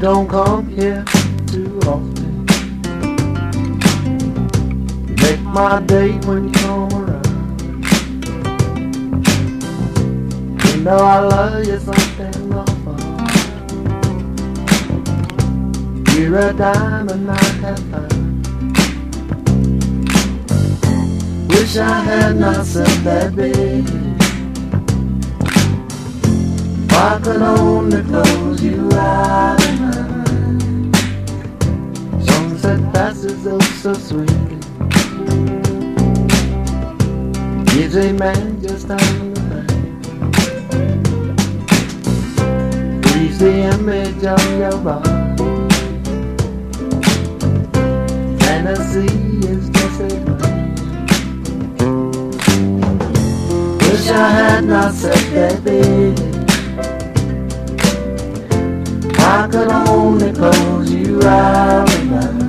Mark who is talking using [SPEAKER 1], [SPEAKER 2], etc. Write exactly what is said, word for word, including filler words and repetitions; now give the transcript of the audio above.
[SPEAKER 1] don't come here too often. You make my day when you come around. You know I love you something awful. You're a diamond I have found. Wish I had not said that, baby. If I could only close you out of my mind. Sunset passes oh so sweetly. Gives a man just time to think. Freeze the image of your body. Fantasy is just a dream. Wish I had not said that, baby. I could only close you out of my